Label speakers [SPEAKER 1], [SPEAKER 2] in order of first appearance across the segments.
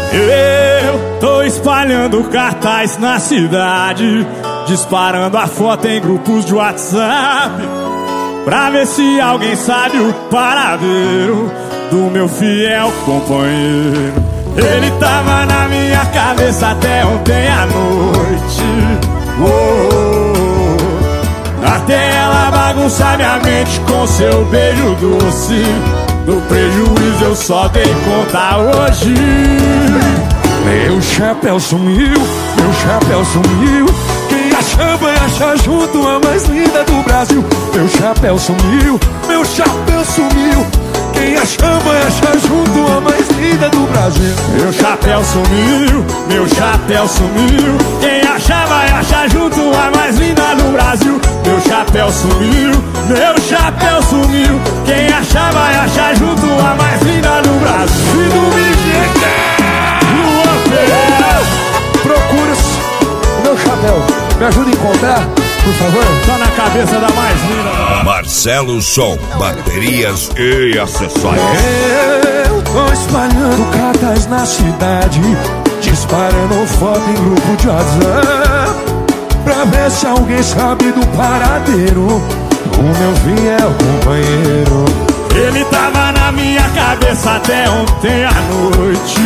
[SPEAKER 1] Eu tô espalhando cartaz na cidade, disparando a foto em grupos de WhatsApp, pra ver se alguém sabe o paradeiro do meu fiel companheiro. Ele tava na minha cabeça até ontem à noite. Até ela bagunçar minha mente com seu beijo doce. Do prejuízo eu só dei conta hoje.
[SPEAKER 2] Meu chapéu sumiu, meu chapéu sumiu. Quem achar vai achar junto a mais linda do Brasil. Meu chapéu sumiu, meu chapéu sumiu. Quem achar vai achar junto a mais linda do Brasil.
[SPEAKER 1] Meu chapéu sumiu, meu chapéu sumiu. Quem achar vai achar junto a mais linda do Brasil. Meu chapéu sumiu, meu chapéu sumiu. Quem achar vai achar junto a mais linda do Brasil.
[SPEAKER 2] E do procura o meu chapéu. Me ajuda a encontrar, por favor.
[SPEAKER 1] Tá na cabeça da mais linda.
[SPEAKER 3] Marcelo Som, baterias e acessórios.
[SPEAKER 2] Eu tô espalhando cartaz na cidade, disparando foto em grupo de WhatsApp, pra ver se alguém sabe do paradeiro do meu fiel companheiro.
[SPEAKER 1] Ele tava na minha cabeça até ontem à noite.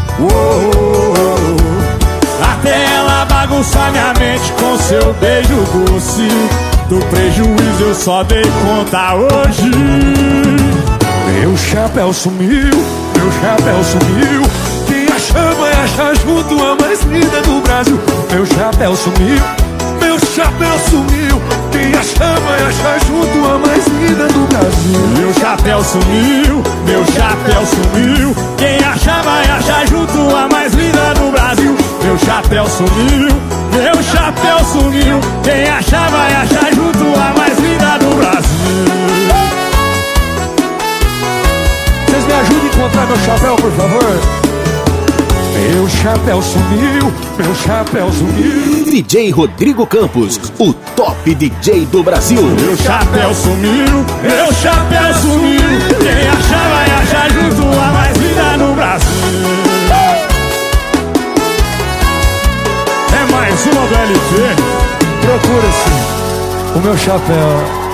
[SPEAKER 1] Até ela bagunçar minha mente com seu beijo doce. Do prejuízo eu só dei conta hoje.
[SPEAKER 2] Meu chapéu sumiu, meu chapéu sumiu. Quem achar vai achar junto a mais linda do Brasil. Meu chapéu sumiu, meu chapéu sumiu. Quem achar vai achar junto a mais linda do Brasil.
[SPEAKER 1] Meu chapéu sumiu, meu chapéu sumiu. Quem achar vai achar junto a mais linda do Brasil. Meu chapéu sumiu, meu chapéu sumiu. Quem achar vai achar junto a mais linda do Brasil.
[SPEAKER 2] Vocês me ajudem a encontrar meu chapéu, por favor? Meu chapéu sumiu, meu chapéu sumiu.
[SPEAKER 4] DJ Rodrigo Campos, o top DJ do Brasil.
[SPEAKER 1] Meu chapéu sumiu, meu chapéu sumiu. Quem achar vai achar junto a mais linda no Brasil. É mais uma do LT.
[SPEAKER 2] Procura-se o meu chapéu.